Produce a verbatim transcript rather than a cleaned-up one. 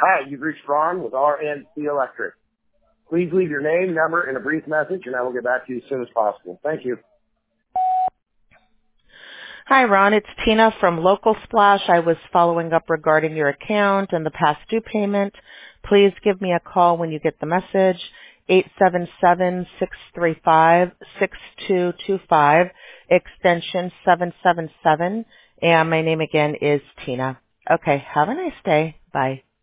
Hi, you've reached Ron with R N C Electric. Please leave your name, number, and a brief message, and I will get back to you as soon as possible. Thank you. Hi, Ron. It's Tina from Local Splash. I was following up regarding your account and the past due payment. Please give me a call when you get the message, eight seven seven, six three five, six two two five, extension seven seven seven. And my name again is Tina. Okay, have a nice day. Bye.